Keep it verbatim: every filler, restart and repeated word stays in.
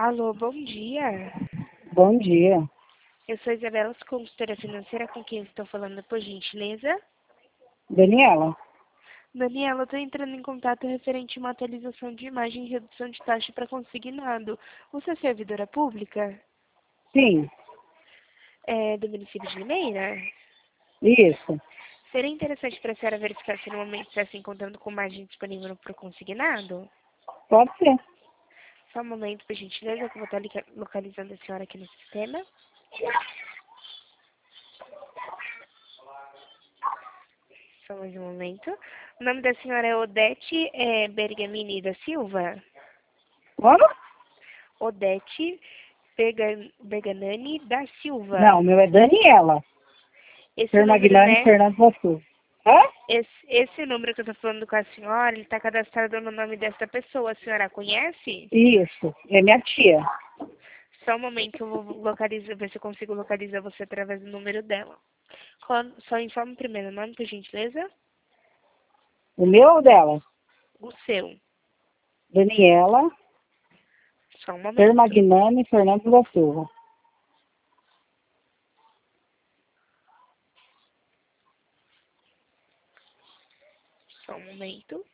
Alô, bom dia. Bom dia. Eu sou Isabela, consultora financeira, com quem estou falando, por gentileza. Daniela? Daniela, eu estou entrando em contato referente a uma atualização de imagem e redução de taxa para consignado. Você é servidora pública? Sim, É, do município de Limeira? isso. Seria interessante para a senhora verificar se no momento está se encontrando com margem disponível para o consignado? Pode ser. Só um momento, por gentileza, que eu vou estar lica- localizando a senhora aqui no sistema. Só mais um momento. O nome da senhora é Odete é, Bergamini da Silva? Como? Odete Berga- Berganani da Silva. Não, o meu é Daniela. Esse Ser número, Magnani né? Fernando Vasco. Hã? Esse, esse número que eu tô falando com a senhora, ele está cadastrado no nome dessa pessoa. A senhora conhece? Isso. É minha tia. Só um momento que eu vou localizar, ver se eu consigo localizar você através do número dela. Qual- Só informe primeiro o nome, por gentileza. O meu ou dela? O seu. Daniela Só um Ser momento. Magnani Fernando da Silva. Só um momento.